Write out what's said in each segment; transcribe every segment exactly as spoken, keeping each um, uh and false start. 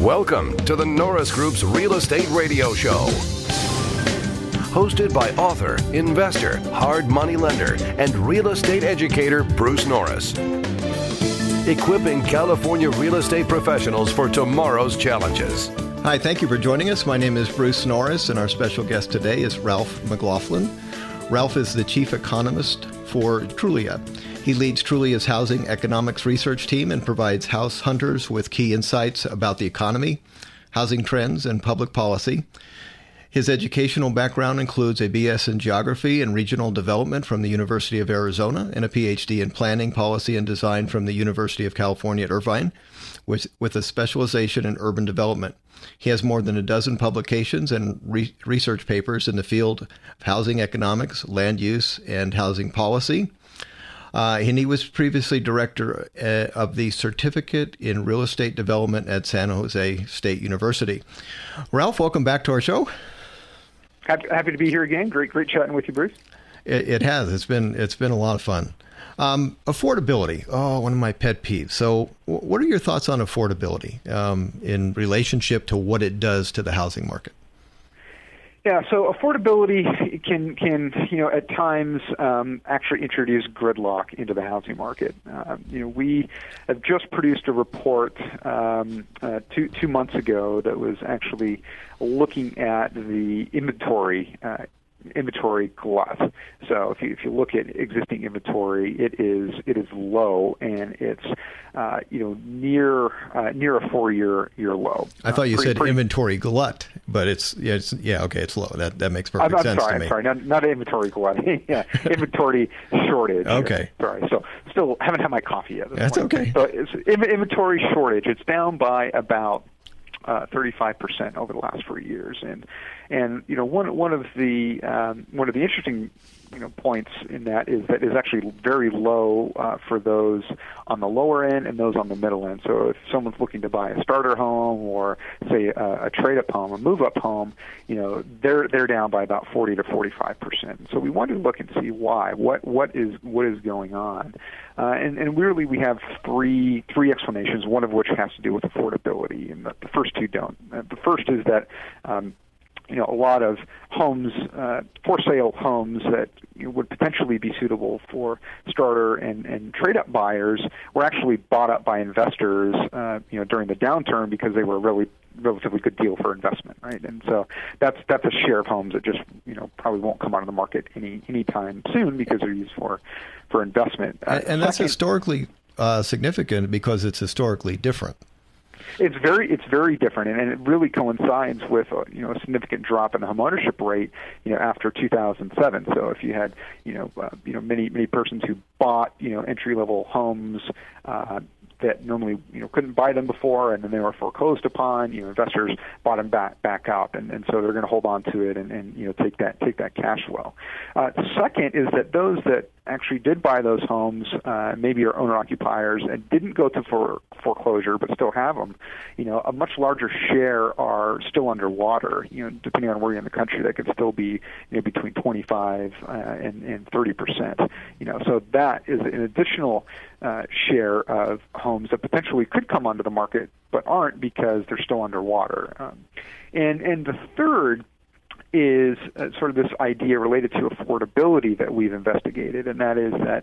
Welcome to the Norris Group's Real Estate Radio Show. Hosted by author, investor, hard money lender, and real estate educator Bruce Norris. Equipping California real estate professionals for tomorrow's challenges. Hi, thank you for joining us. My name is Bruce Norris, and our special guest today is Ralph McLaughlin. Ralph is the chief economist for Trulia. He leads Trulia's housing economics research team and provides house hunters with key insights about the economy, housing trends, and public policy. His educational background includes a B S in geography and regional development from the University of Arizona and a P H D in planning, policy, and design from the University of California at Irvine, with, with a specialization in urban development. He has more than a dozen publications and re- research papers in the field of housing economics, land use, and housing policy. Uh, and he was previously director uh, of the Certificate in Real Estate Development at San Jose State University. Ralph, welcome back to our show. Happy, happy to be here again. Great, great chatting with you, Bruce. It, it has. It's been it's been a lot of fun. Um, affordability. Oh, one of my pet peeves. So, w- what are your thoughts on affordability um, in relationship to what it does to the housing market? Yeah, so affordability can, can you know, at times um, actually introduce gridlock into the housing market. Uh, you know, we have just produced a report um, uh, two two months ago that was actually looking at the inventory uh, inventory glut. So if you if you look at existing inventory, it is it is low, and it's uh, you know near uh, near a four year year low. I thought you uh, pretty, said pretty, inventory glut, but it's yeah, it's yeah okay, it's low. That that makes perfect I'm, I'm sense sorry, to me. I'm sorry, not, not inventory glut. yeah, inventory shortage. Okay, sorry. So still haven't had my coffee yet. That's morning. okay. So it's inventory shortage. It's down by about Uh, thirty-five percent over the last four years, and and you know one one of the um, one of the interesting you know points in that is that is actually very low uh, for those on the lower end and those on the middle end. So if someone's looking to buy a starter home or say a, a trade-up home, a move-up home, you know they're they're down by about forty to forty-five percent. So we wanted to look and see why what what is what is going on. Uh, and, and really, we have three three explanations, one of which has to do with affordability, and the, the first two don't. Uh, the first is that um, you know a lot of homes, uh, for sale homes that you know, would potentially be suitable for starter and, and trade-up buyers were actually bought up by investors, uh, you know, during the downturn because they were a really relatively good deal for investment, right? And so that's that's a share of homes that just you know probably won't come onto the market any anytime soon because they're used for for investment. Uh, and, and that's second, historically uh, significant because it's historically different. It's very it's very different, and, and it really coincides with uh, you know a significant drop in the homeownership rate you know after two thousand seven. So if you had you know uh, you know many many persons who bought you know entry level homes. Uh, that normally you know couldn't buy them before, and then they were foreclosed upon. You know, investors bought them back back up, and, and so they're going to hold on to it and, and you know take that take that cash flow. Uh, second is that those that actually did buy those homes, uh, maybe are owner occupiers and didn't go to for foreclosure but still have them. You know, a much larger share are still underwater. You know, depending on where you're in the country, that could still be you know between twenty-five uh, and and thirty percent. You know, so that is an additional uh, share of homes that potentially could come onto the market but aren't because they're still underwater. Um, and and the third is uh, sort of this idea related to affordability that we've investigated, and that is that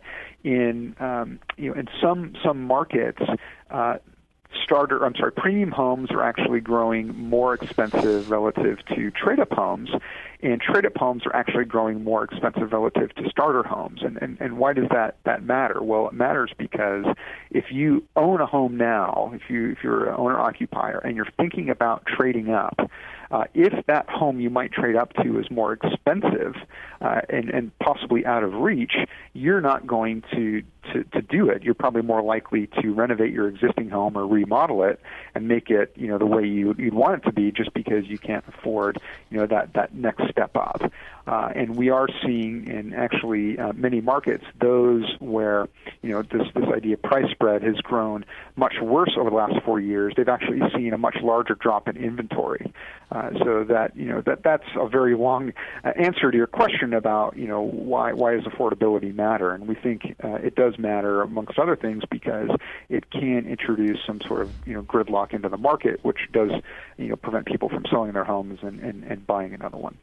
in um, you know in some some markets, uh, starter I'm sorry, premium homes are actually growing more expensive relative to trade-up homes, and trade-up homes are actually growing more expensive relative to starter homes. And, and and why does that that matter? Well, it matters because if you own a home now, if you if you're an owner occupier and you're thinking about trading up, Uh, if that home you might trade up to is more expensive uh, and, and possibly out of reach, you're not going to, to, to do it. You're probably more likely to renovate your existing home or remodel it and make it, you know, the way you, you'd want it to be just because you can't afford, you know, that, that next step up. Uh, and we are seeing in actually uh, many markets those where, you know, this this idea of price spread has grown much worse over the last four years. They've actually seen a much larger drop in inventory. Uh, so that, you know, that that's a very long uh, answer to your question about, you know, why why does affordability matter? And we think uh, it does matter, amongst other things, because it can introduce some sort of, you know, gridlock into the market, which does, you know, prevent people from selling their homes and, and, and buying another one.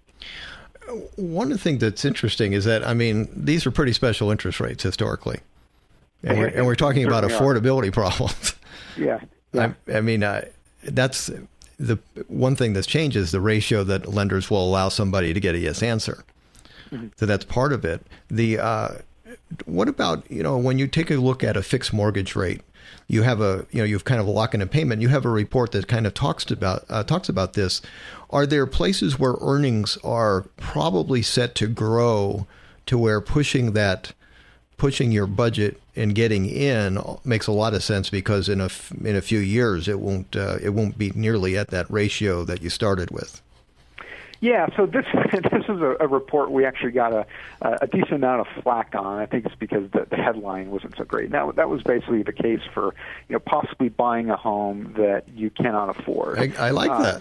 One of the things that's interesting is that, I mean, these are pretty special interest rates historically. And we're, and we're talking about affordability problems. Yeah. yeah. I, I mean, uh, that's the one thing that's changed is the ratio that lenders will allow somebody to get a yes answer. Mm-hmm. So that's part of it. The uh, what about, you know, when you take a look at a fixed mortgage rate, you have a, you know, you've kind of a lock in a payment. You have a report that kind of talks about uh, talks about this. Are there places where earnings are probably set to grow to where pushing that, pushing your budget and getting in makes a lot of sense, because in a in a few years it won't uh, it won't be nearly at that ratio that you started with? Yeah, so this this is a, a report we actually got a, a decent amount of flack on. I think it's because the, the headline wasn't so great. And that that was basically the case for, you know, possibly buying a home that you cannot afford. I, I like uh,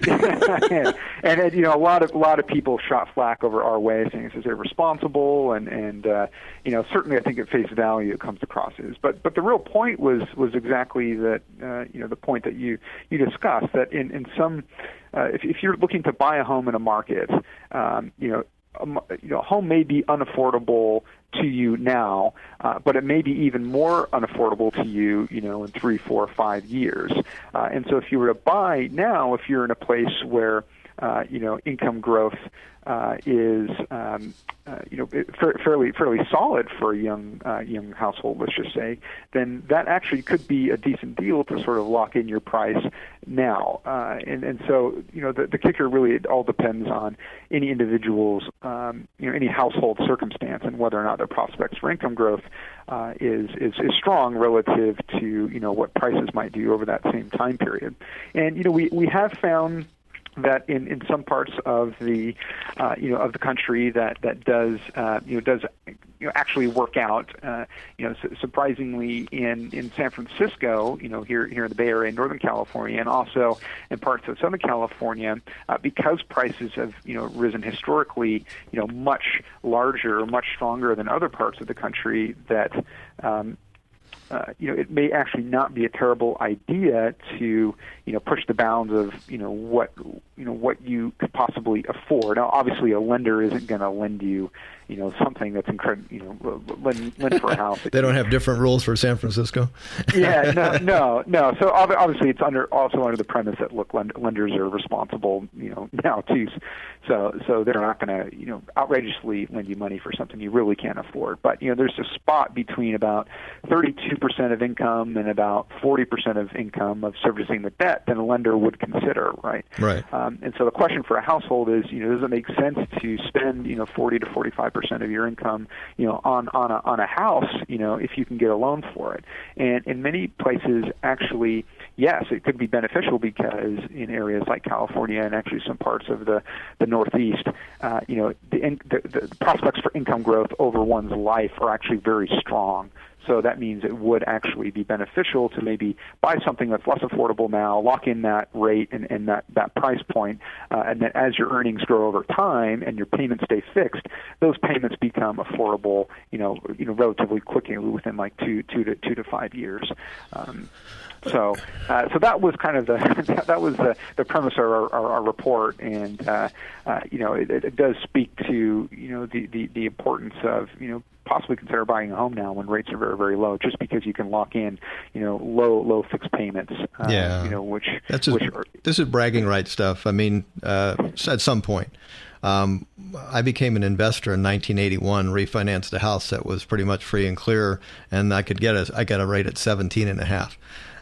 that. and, and you know, a lot of a lot of people shot flack over our way, saying it's irresponsible, and and uh, you know, certainly I think at face value it comes across as. But but the real point was was exactly that. Uh, you know, the point that you you discussed, that in in some. Uh, if, if you're looking to buy a home in a market, um, you know, a, you know, a home may be unaffordable to you now, uh, but it may be even more unaffordable to you, you know, in three, four, five years. Uh, and so, if you were to buy now, if you're in a place where uh, you know, income growth uh, is um, uh, you know, fa- fairly fairly solid for a young uh, young household, let's just say, then that actually could be a decent deal to sort of lock in your price now. Uh, and and so, you know, the, the kicker really, it all depends on any individual's um, you know, any household circumstance and whether or not their prospects for income growth uh, is, is is strong relative to, you know, what prices might do over that same time period. And you know, we we have found that in, in some parts of the uh, you know, of the country that that does uh, you know does you know actually work out. Uh, you know, su- surprisingly in, in San Francisco, you know, here here in the Bay Area, in Northern California, and also in parts of Southern California, uh, because prices have, you know, risen historically, you know, much larger, much stronger than other parts of the country. That um, Uh, you know, it may actually not be a terrible idea to, you know, push the bounds of, you know, what, you know, what you could possibly afford. Now, obviously, a lender isn't going to lend you, you know, something that's incredible, you know, lend, lend for a house. They don't have different rules for San Francisco? yeah, no, no, no. So obviously, it's under also under the premise that, look, lend, lenders are responsible, you know, now too. So, so they're not going to, you know, outrageously lend you money for something you really can't afford. But, you know, there's a spot between about thirty-two percent of income and about forty percent of income of servicing the debt that a lender would consider, right? Right. Um, and so the question for a household is, you know, does it make sense to spend, you know, forty to forty-five percent of your income, you know, on on a on a house, you know, if you can get a loan for it? And in many places, actually, yes, it could be beneficial, because in areas like California and actually some parts of the the Northeast, uh, you know, the, the, the prospects for income growth over one's life are actually very strong. So that means it would actually be beneficial to maybe buy something that's less affordable now, lock in that rate and, and that, that price point, uh, and then as your earnings grow over time and your payments stay fixed, those payments become affordable, you know, you know, relatively quickly, within like two, two to two to five years. Um, So, uh, so that was kind of the that was the, the premise of our, our, our report, and uh, uh, you know, it, it does speak to, you know, the, the, the importance of, you know, possibly consider buying a home now when rates are very, very low, just because you can lock in, you know, low low fixed payments. Uh, yeah, you know, which that's just, which are, this is bragging rights stuff. I mean, uh, at some point. Um, I became an investor in nineteen eighty-one, refinanced a house that was pretty much free and clear, and I could get a I got a rate at seventeen and a half.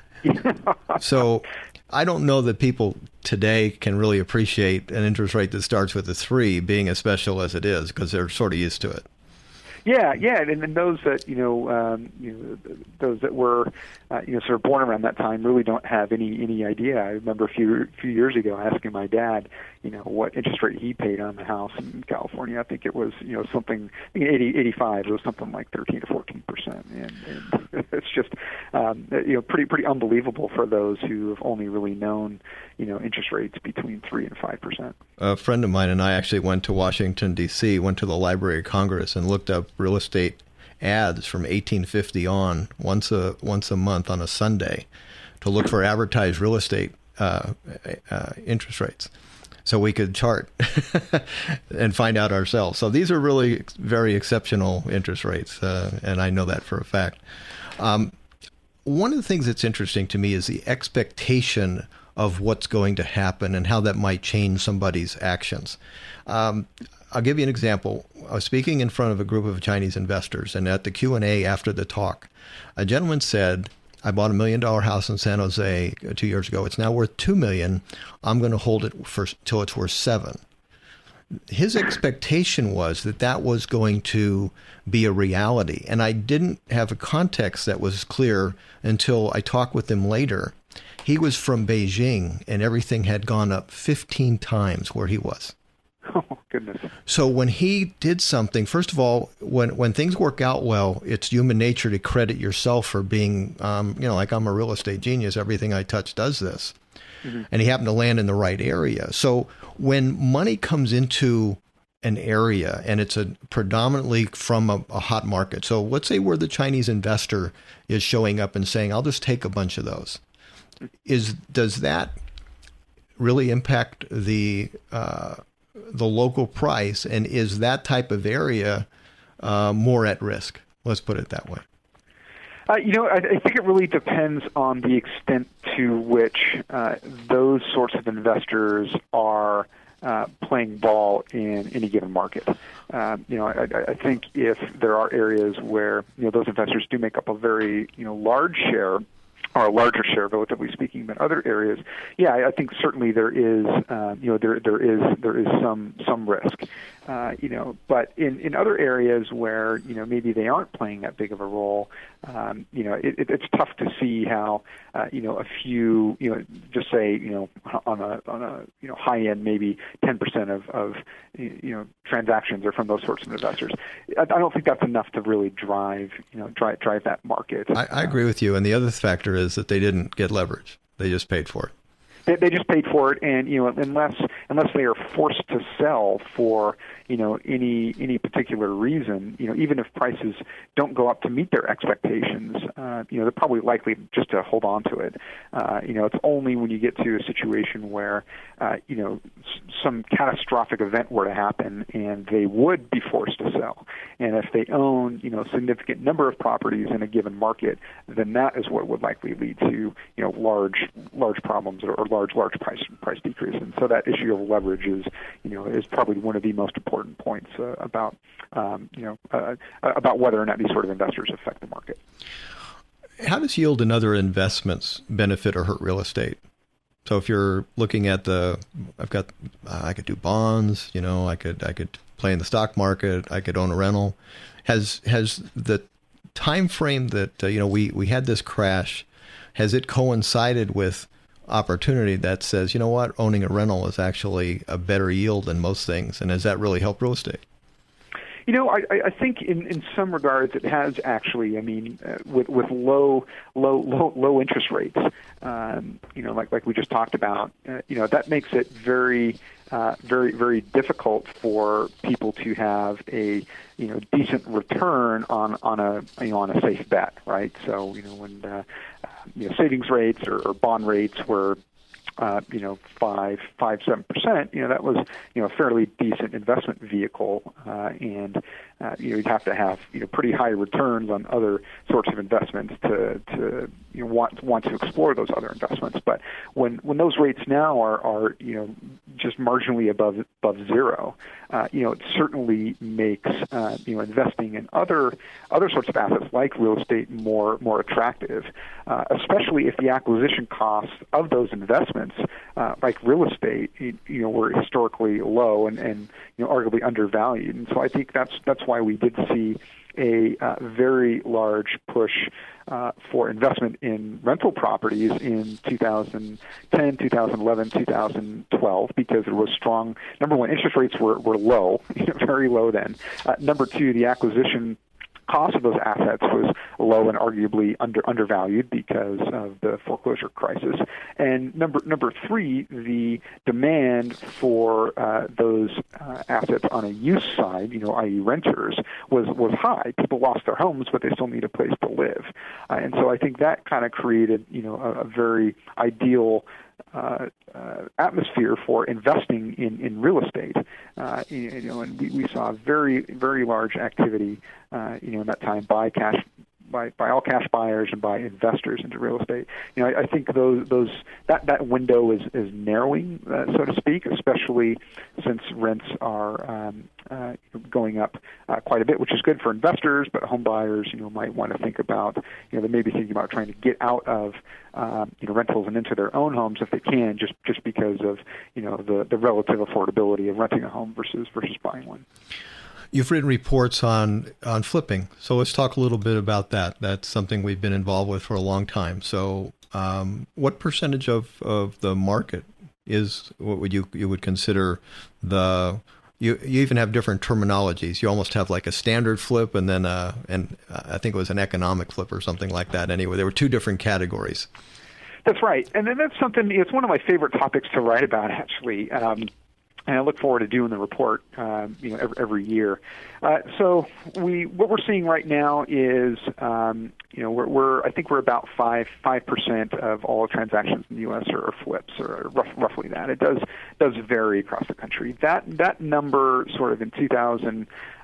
So I don't know that people today can really appreciate an interest rate that starts with a three being as special as it is, because they're sort of used to it. Yeah, yeah, and, and those that you know, um, you know, those that were, uh, you know, sort of born around that time really don't have any any idea. I remember a few few years ago asking my dad, you know, what interest rate he paid on the house in California. I think it was, you know, something, I think eighty, eighty-five. It was something like thirteen to fourteen percent, and, and it's just, um, you know, pretty pretty unbelievable for those who have only really known, you know, interest rates between three and five percent. A friend of mine and I actually went to Washington D C, went to the Library of Congress, and looked up real estate ads from eighteen fifty on once a once a month on a Sunday to look for advertised real estate uh, uh, interest rates, so we could chart and find out ourselves. So these are really very exceptional interest rates, uh, and I know that for a fact. Um, one of the things that's interesting to me is the expectation of what's going to happen and how that might change somebody's actions. Um, I'll give you an example. I was speaking in front of a group of Chinese investors, and at the Q and A after the talk, a gentleman said, I bought a million dollar house in San Jose two years ago. It's now worth two million dollars. I'm going to hold it for till it's worth seven. His expectation was that that was going to be a reality. And I didn't have a context that was clear until I talked with him later. He was from Beijing, and everything had gone up fifteen times where he was. Oh, goodness. So when he did something, first of all, when when things work out well, it's human nature to credit yourself for being, um, you know, like I'm a real estate genius. Everything I touch does this. Mm-hmm. And he happened to land in the right area. So when money comes into an area and it's a predominantly from a, a hot market. So let's say where the Chinese investor is showing up and saying, I'll just take a bunch of those. Is does that really impact the uh, the local price, and is that type of area uh, more at risk? Let's put it that way. Uh, you know, I, I think it really depends on the extent to which uh, those sorts of investors are uh, playing ball in any given market. Uh, you know, I, I think if there are areas where, you know, those investors do make up a very, you know, large share, or a larger share, relatively speaking, than other areas, yeah, I, I think certainly there is, uh, you know, there there is there is some some risk, uh, you know. But in, in other areas where, you know, maybe they aren't playing that big of a role, um, you know, it, it, it's tough to see how, uh, you know, a few, you know, just say, you know, on a on a you know high end, maybe ten percent of of you know transactions are from those sorts of investors. I, I don't think that's enough to really drive, you know, drive drive that market. I, I agree with you, and the other factor is that they didn't get leverage; they just paid for it. They, they just paid for it, and you know, unless unless they are forced to sell for, you know, any any particular reason, you know, even if prices don't go up to meet their expectations, uh, you know, they're probably likely just to hold on to it. Uh, you know, it's only when you get to a situation where, uh, you know, s- some catastrophic event were to happen and they would be forced to sell. And if they own, you know, a significant number of properties in a given market, then that is what would likely lead to, you know, large large problems or, or large large price price decrease. And so that issue of leverage is, you know, is probably one of the most important points uh, about, um, you know, uh, about whether or not these sort of investors affect the market. How does yield and other investments benefit or hurt real estate? So if you're looking at the, I've got, uh, I could do bonds, you know, I could, I could play in the stock market, I could own a rental. Has, has the time frame that, uh, you know, we, we had this crash, has it coincided with opportunity that says, you know what, owning a rental is actually a better yield than most things? And has that really helped real estate? You know, I, I think in, in some regards it has actually. I mean, uh, with with low low low low interest rates, um, you know, like like we just talked about, uh, you know, that makes it very uh, very very difficult for people to have a you know decent return on on a you know on a safe bet, right? So you know when uh, you know savings rates or, or bond rates were Uh, you know, five, five, seven percent. You know, that was, you know, a fairly decent investment vehicle, uh, and uh, you know, you'd have to have, you know, pretty high returns on other sorts of investments to, to you know, want want to explore those other investments. But when when those rates now are, are you know, just marginally above above zero, uh, you know, it certainly makes uh, you know investing in other other sorts of assets like real estate more more attractive, uh, especially if the acquisition costs of those investments, uh, like real estate, you, you know, were historically low and, and you know arguably undervalued. And so I think that's that's why we did see a uh, very large push uh, for investment in rental properties in two thousand ten, two thousand eleven, two thousand twelve, because there was strong, number one, interest rates were, were low, very low then. Uh, number two, the acquisition cost of those assets was low and arguably under undervalued because of the foreclosure crisis. And number number three, the demand for uh, those uh, assets on a use side, you know, that is renters, was was high. People lost their homes, but they still need a place to live. Uh, and so I think that kind of created, you know, a, a very ideal Uh, uh, atmosphere for investing in, in real estate. Uh, you, you know, and we, we saw very, very large activity, uh, you know, in that time by cash, by, by all cash buyers and by investors into real estate. You know, I, I think those those that, that window is is narrowing, uh, so to speak, especially since rents are um, uh, going up uh, quite a bit, which is good for investors. But home buyers, you know, might want to think about, you know, they may be thinking about trying to get out of Um, you know, rentals and into their own homes if they can, just just because of, you know, the, the relative affordability of renting a home versus versus buying one. You've written reports on on flipping, so let's talk a little bit about that. That's something we've been involved with for a long time. So, um, what percentage of, of the market is what would you you would consider the You you even have different terminologies. You almost have like a standard flip and then a, and I think it was an economic flip or something like that. Anyway, there were two different categories. That's right. And then that's something, it's one of my favorite topics to write about, actually. Um, and I look forward to doing the report, um, you know, every, every year. Uh, so we, what we're seeing right now is, um, you know, we're, we're, I think we're about five five percent of all transactions in the U S are, are flips, or rough, roughly that. It does does vary across the country. That that number, sort of in two thousand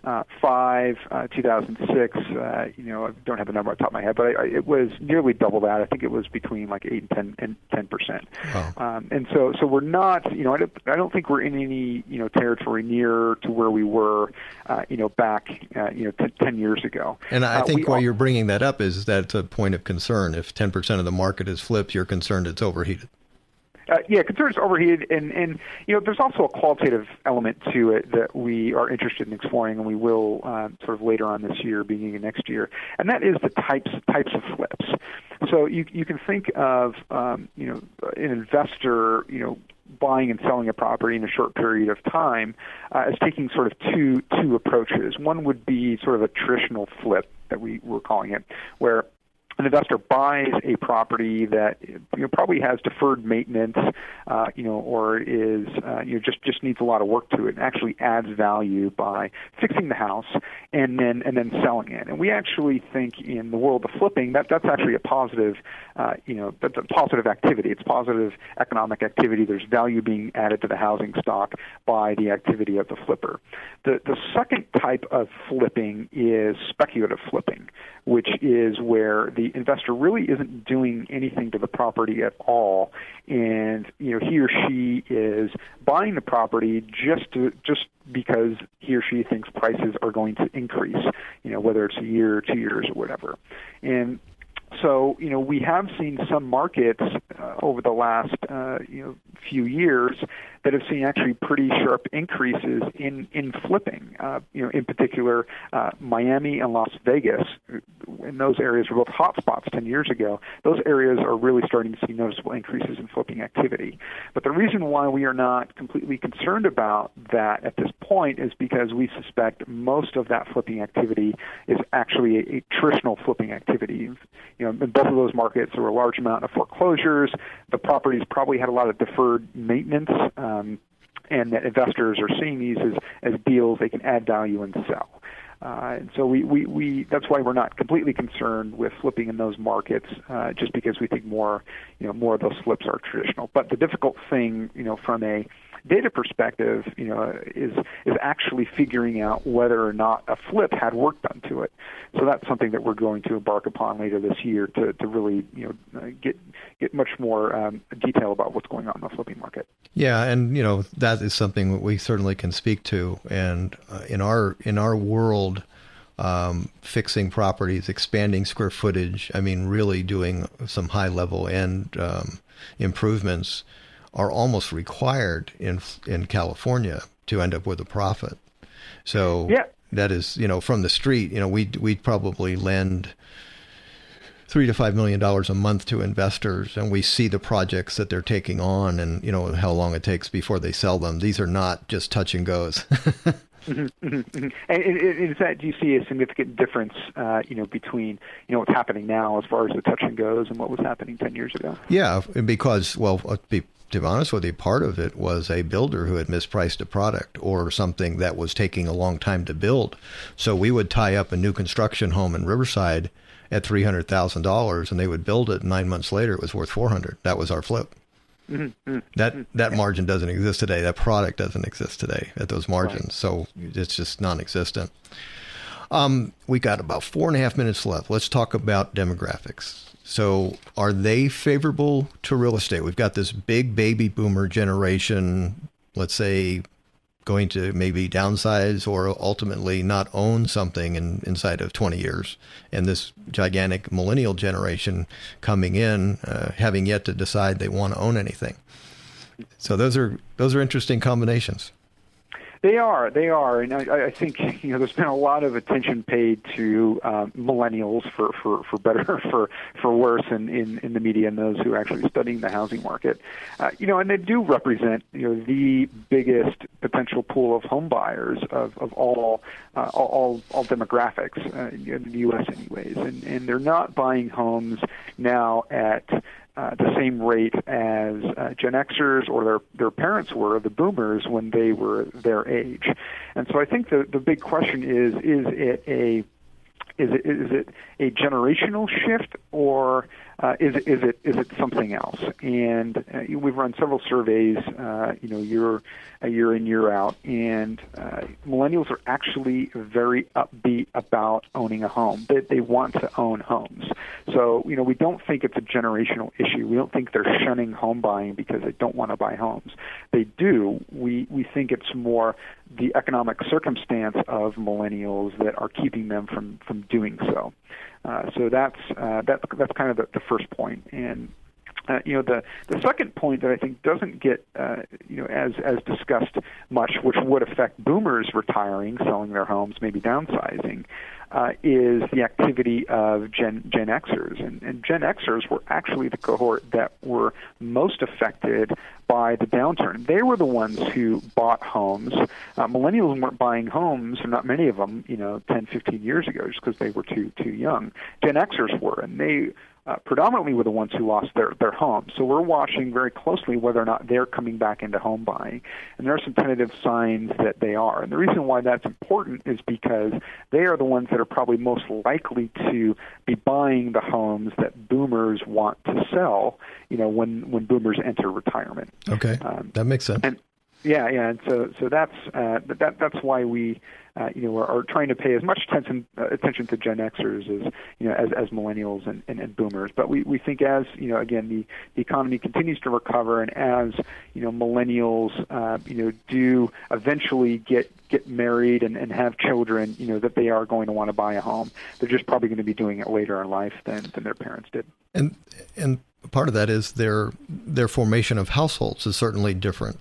five, uh, two thousand six, uh, you know, I don't have the number on the top of my head, but I, I, it was nearly double that. I think it was between like eight and ten and ten percent. Wow. Um, and so, so we're not, you know, I don't, I don't think we're in any, you know, territory near to where we were, uh, you know, back, uh, you know, t- ten years ago. And I uh, think why all- you're bringing that up is that's a point of concern. If ten percent of the market is flips, you're concerned it's overheated. Uh, yeah, concerns overheated, and, and you know, there's also a qualitative element to it that we are interested in exploring, and we will uh, sort of later on this year, beginning of next year, and that is the types types of flips. So you you can think of um, you know, an investor, you know, buying and selling a property in a short period of time uh, as taking sort of two two approaches. One would be sort of a traditional flip that we were calling it, where an investor buys a property that, you know, probably has deferred maintenance, uh, you know, or is uh, you know just, just needs a lot of work to it, and actually adds value by fixing the house and then and then selling it. And we actually think in the world of flipping that that's actually a positive, uh, you know, that's a positive activity. It's positive economic activity. There's value being added to the housing stock by the activity of the flipper. The the second type of flipping is speculative flipping, which is where the investor really isn't doing anything to the property at all, and you know he or she is buying the property just to, just because he or she thinks prices are going to increase, you know, whether it's a year or two years or whatever. And so, you know, we have seen some markets uh, over the last uh, you know few years that have seen actually pretty sharp increases in in flipping. Uh, you know, in particular, uh, Miami and Las Vegas, in those areas were both hot spots ten years ago. Those areas are really starting to see noticeable increases in flipping activity. But the reason why we are not completely concerned about that at this point is because we suspect most of that flipping activity is actually a, a traditional flipping activity. You know, in both of those markets, there were a large amount of foreclosures. The properties probably had a lot of deferred maintenance, um, and that investors are seeing these as, as deals they can add value and sell. Uh, and so we, we, we that's why we're not completely concerned with flipping in those markets, uh, just because we think more, you know, more of those flips are traditional. But the difficult thing, you know, from a data perspective, you know, is is actually figuring out whether or not a flip had work done to it. So that's something that we're going to embark upon later this year to, to really, you know, uh, get get much more um, detail about what's going on in the flipping market. Yeah, and you know that is something that we certainly can speak to. And uh, in our in our world, um, fixing properties, expanding square footage, I mean, really doing some high level end um, improvements are almost required in in California to end up with a profit. So yeah, that is, you know, from the street, you know, we we'd probably lend three to five million dollars a month to investors, and we see the projects that they're taking on, and you know how long it takes before they sell them. These are not just touch and goes. Mm-hmm, mm-hmm. And is that, do you see a significant difference, uh, you know, between you know what's happening now as far as the touch and goes and what was happening ten years ago? Yeah, because well, to be, to be honest with you, part of it was a builder who had mispriced a product or something that was taking a long time to build. So we would tie up a new construction home in Riverside at three hundred thousand dollars, and they would build it. And nine months later, it was worth four hundred dollars. That was our flip. Mm-hmm. That that margin doesn't exist today. That product doesn't exist today at those margins. Right. So it's just non-existent. Um, we got about four and a half minutes left. Let's talk about demographics. So are they favorable to real estate? We've got this big baby boomer generation, let's say, going to maybe downsize or ultimately not own something in, inside of twenty years. And this gigantic millennial generation coming in, uh, having yet to decide they want to own anything. So those are those are interesting combinations. They are, they are, and I, I think you know there's been a lot of attention paid to uh, millennials for, for, for better for for worse in, in, in the media and those who are actually studying the housing market, uh, you know, and they do represent you know the biggest potential pool of home buyers of of all uh, all all demographics uh, in the U S anyways, and and they're not buying homes now at Uh, the same rate as uh, Gen Xers or their their parents were, the boomers, when they were their age. And so I think the, the big question is, is it a is it is it a generational shift, or uh, is it is it is it something else? And uh, we've run several surveys, uh, you know, year a year in, year out, and uh, millennials are actually very upbeat about owning a home. They they want to own homes. So you know, we don't think it's a generational issue. We don't think they're shunning home buying because they don't want to buy homes. They do. We we think it's more the economic circumstance of millennials that are keeping them from from doing so. Uh, so that's uh, that, that's kind of the, the first point. And uh, you know, the the second point that I think doesn't get uh, you know as as discussed much, which would affect boomers retiring, selling their homes, maybe downsizing, uh, is the activity of Gen Gen Xers. And, and Gen Xers were actually the cohort that were most affected by the downturn. They were the ones who bought homes. Uh, millennials weren't buying homes, or not many of them, you know, ten, fifteen years ago, just because they were too too young. Gen Xers were, and they uh, predominantly were the ones who lost their, their homes. So we're watching very closely whether or not they're coming back into home buying. And there are some tentative signs that they are. And the reason why that's important is because they are the ones that are probably most likely to be buying the homes that boomers want to sell, you know, when, when boomers enter retirement. Okay, um, that makes sense. And yeah, yeah, and so so that's uh, that that's why we uh, you know are, are trying to pay as much attention uh, attention to Gen Xers as you know as, as millennials and, and, and boomers. But we, we think as you know again the, the economy continues to recover, and as you know millennials uh, you know do eventually get get married and, and have children, you know that they are going to want to buy a home. They're just probably going to be doing it later in life than, than their parents did. And and part of that is their their formation of households is certainly different.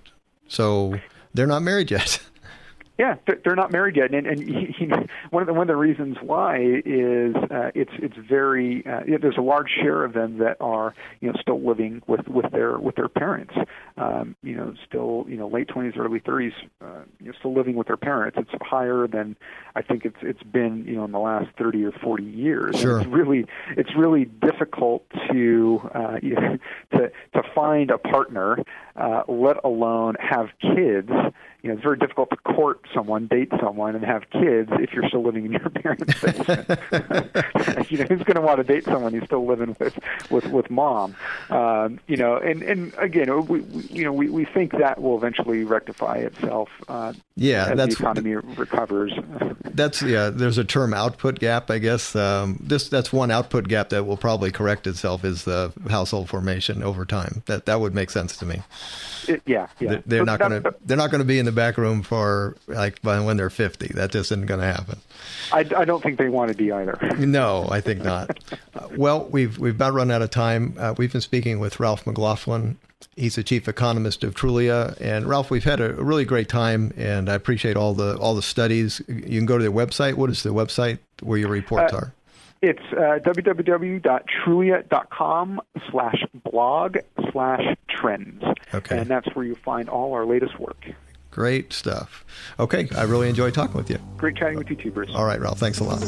So they're not married yet. Yeah, they're not married yet, and, and he, one of the one of the reasons why is uh, it's it's very uh, there's a large share of them that are you know still living with, with their with their parents, um, you know still you know late twenties, early thirties, uh, you know, still living with their parents. It's higher than I think it's it's been you know in the last thirty or forty years. Sure. And it's really it's really difficult to uh, you know, to to find a partner, uh, let alone have kids. You know, it's very difficult to court someone, date someone, and have kids if you're still living in your parents' basement. You know, who's going to want to date someone who's still living with with, with mom? Um, you know, and, and again, we, we you know we, we think that will eventually rectify itself. Uh, yeah, as that's the economy recovers. That's yeah. There's a term, output gap, I guess. Um, this that's one output gap that will probably correct itself is the household formation over time. That that would make sense to me. It, yeah, yeah. They're, they're not going to they're not going to be in the back room for like when they're fifty. That just isn't going to happen. I, I don't think they want to be either. No, I think not. uh, well, we've we've about run out of time. Uh, we've been speaking with Ralph McLaughlin. He's the chief economist of Trulia. And Ralph, we've had a really great time, and I appreciate all the all the studies. You can go to their website. What is the website where your reports uh, are? It's uh, www.trulia.com slash blog slash trends. Okay. And that's where you find all our latest work. Great stuff. Okay, I really enjoyed talking with you. Great chatting with you too, Bruce. All right, Ralph, thanks a lot.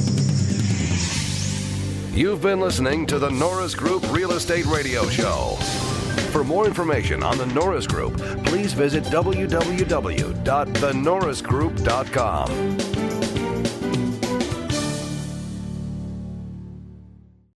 You've been listening to the Norris Group Real Estate Radio Show. For more information on the Norris Group, please visit w w w dot the norris group dot com.